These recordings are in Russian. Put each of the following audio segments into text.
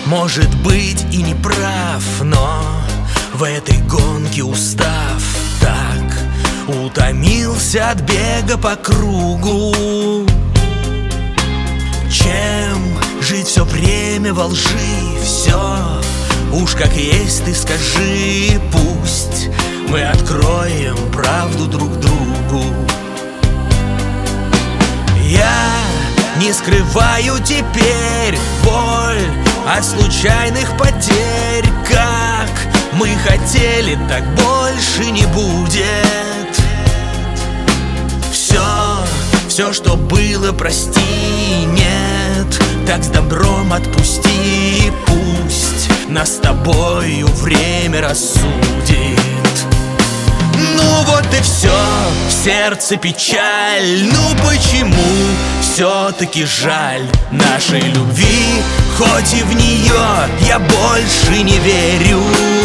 Может быть, и не прав, но в этой гонке устав так, утомился от бега по кругу. Чем жить все время во лжи, все уж как есть ты скажи. Пусть мы откроем правду друг другу. Я не скрываю теперь боль от случайных потерь. Как мы хотели, так больше не будет. Все, что было, прости, нет, так с добром отпусти. Пусть нас с тобою время рассудит. Ну вот и все, в сердце печаль. Ну почему все-таки жаль нашей любви? Хоть и в нее я больше не верю.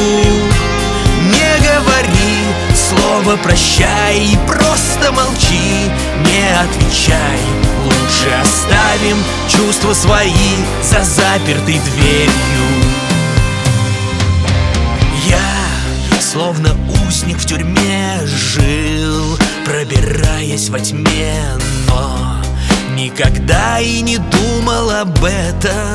Не говори слово прощай, просто молчи, не отвечай. Лучше оставим чувства свои за запертой дверью. Я словно узник в тюрьме жил, пробираясь во тьме, но никогда и не думал об этом.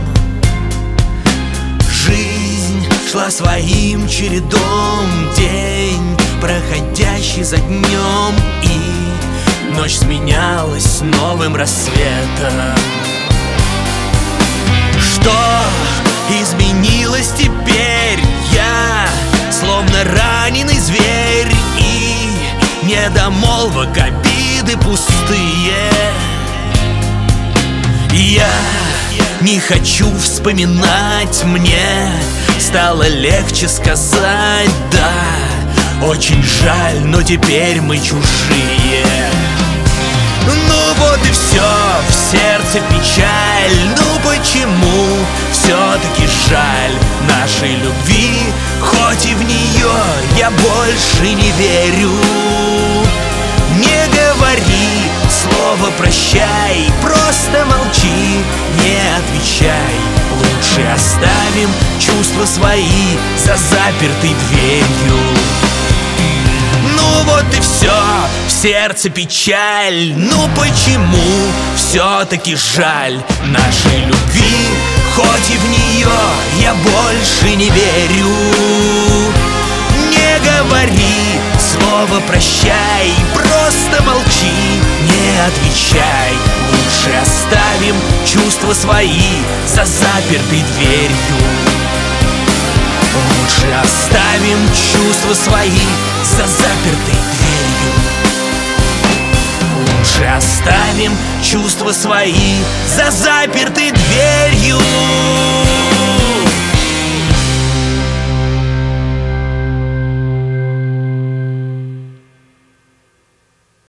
Жизнь шла своим чередом, день проходящий за днем, и ночь сменялась новым рассветом. Что изменилось теперь? Я словно раненый зверь, и недомолвок, обиды пустые. Я не хочу вспоминать, мне стало легче сказать да. Очень жаль, но теперь мы чужие. Ну вот и все, в сердце печаль. Ну почему все-таки жаль нашей любви? Хоть и в нее я больше не верю. Не говори слово прощай, просто молчи, не отвечай. Лучше оставим чувства свои за запертой дверью. Ну вот и все, в сердце печаль. Ну почему все-таки жаль нашей любви? Хоть и в нее я больше не верю. Не говори слово прощай, просто молчи, не отвечай. Лучше оставим чувства свои за запертой дверью. Лучше оставим чувства свои за запертой дверью. Лучше оставим чувства свои за запертой дверью.